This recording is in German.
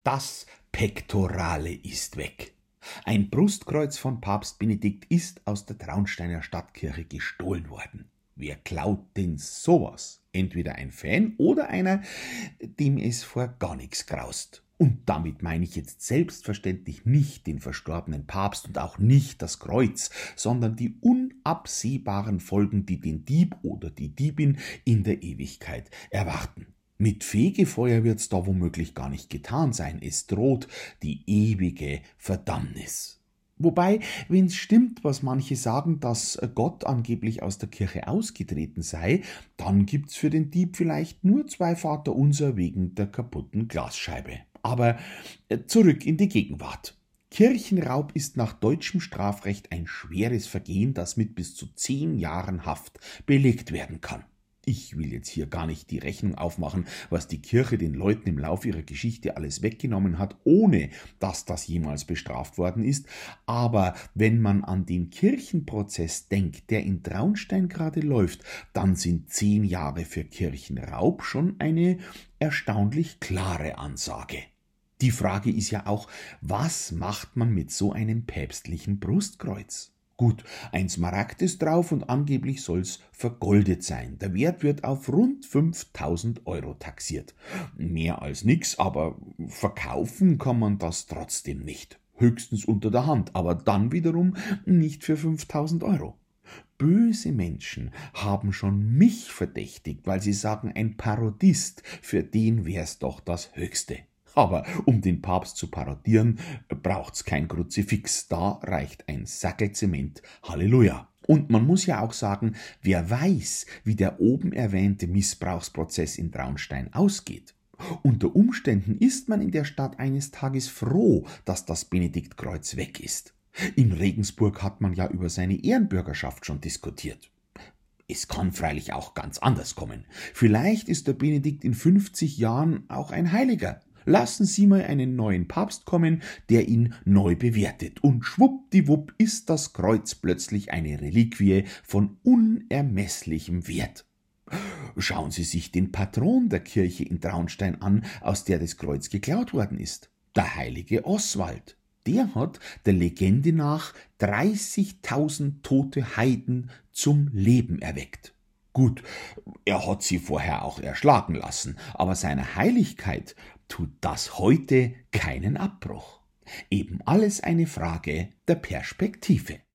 Das Pektorale ist weg. Ein Brustkreuz von Papst Benedikt ist aus der Traunsteiner Stadtkirche gestohlen worden. Wer klaut denn sowas? Entweder ein Fan oder einer, dem es vor gar nichts graust. Und damit meine ich jetzt selbstverständlich nicht den verstorbenen Papst und auch nicht das Kreuz, sondern die unabsehbaren Folgen, die den Dieb oder die Diebin in der Ewigkeit erwarten. Mit Fegefeuer wird's da womöglich gar nicht getan sein. Es droht die ewige Verdammnis. Wobei, wenn's stimmt, was manche sagen, dass Gott angeblich aus der Kirche ausgetreten sei, dann gibt's für den Dieb vielleicht nur 2 Vaterunser wegen der kaputten Glasscheibe. Aber zurück in die Gegenwart. Kirchenraub ist nach deutschem Strafrecht ein schweres Vergehen, das mit bis zu 10 Jahren Haft belegt werden kann. Ich will jetzt hier gar nicht die Rechnung aufmachen, was die Kirche den Leuten im Lauf ihrer Geschichte alles weggenommen hat, ohne dass das jemals bestraft worden ist. Aber wenn man an den Kirchenprozess denkt, der in Traunstein gerade läuft, dann sind 10 Jahre für Kirchenraub schon eine erstaunlich klare Ansage. Die Frage ist ja auch, was macht man mit so einem päpstlichen Brustkreuz? Gut, ein Smaragd ist drauf und angeblich soll's vergoldet sein. Der Wert wird auf rund 5.000 Euro taxiert. Mehr als nix, aber verkaufen kann man das trotzdem nicht. Höchstens unter der Hand, aber dann wiederum nicht für 5.000 Euro. Böse Menschen haben schon mich verdächtigt, weil sie sagen, ein Parodist, für den wär's doch das Höchste. Aber um den Papst zu parodieren, braucht's kein Kruzifix, da reicht ein Sackel Zement. Halleluja! Und man muss ja auch sagen, wer weiß, wie der oben erwähnte Missbrauchsprozess in Traunstein ausgeht. Unter Umständen ist man in der Stadt eines Tages froh, dass das Benediktkreuz weg ist. In Regensburg hat man ja über seine Ehrenbürgerschaft schon diskutiert. Es kann freilich auch ganz anders kommen. Vielleicht ist der Benedikt in 50 Jahren auch ein Heiliger. Lassen Sie mal einen neuen Papst kommen, der ihn neu bewertet. Und schwuppdiwupp ist das Kreuz plötzlich eine Reliquie von unermesslichem Wert. Schauen Sie sich den Patron der Kirche in Traunstein an, aus der das Kreuz geklaut worden ist. Der heilige Oswald. Der hat der Legende nach 30.000 tote Heiden zum Leben erweckt. Gut, er hat sie vorher auch erschlagen lassen, aber seiner Heiligkeit tut das heute keinen Abbruch. Eben alles eine Frage der Perspektive.